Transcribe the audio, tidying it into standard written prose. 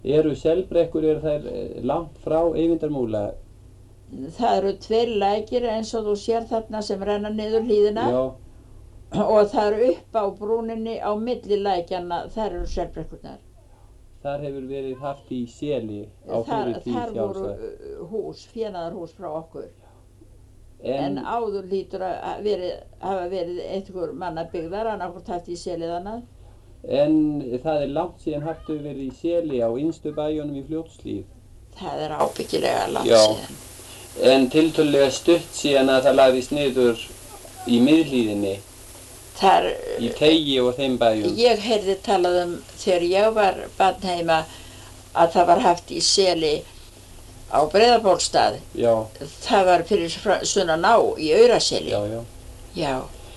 Eru selbrekkur, eru þær langt frá Eyvindarmúla? Það eru 2 lækir eins og þú sér þarna sem renna niður hlíðina. Já, Og það eru upp á brúninni á milli lækjanna, þar eru selbrekkurnar. þar hefur verið haft í Seli á fyrir tíð Þar voru sjálfsagt. hús, fénaðarhús frá okkur. En En áður hlýtur að hafa verið einhver mannabyggðar, annaðhvort haft í Seli eða annað. En það er langt síðan haft hefur verið í Seli á innstu bæjunum í Fljótshlíð. Það er ábyggilega langt Já. síðan. En tiltölulega stutt síðan að það lagðist niður í miðhlíðinni, Þar, í Teigi og þeim bæjum. ég heyrði talað þegar ég var barn heima að það var haft í Seli á Breiðabólstað. Já, Það var fyrir sunnan á í Auraseli. já, já. Já.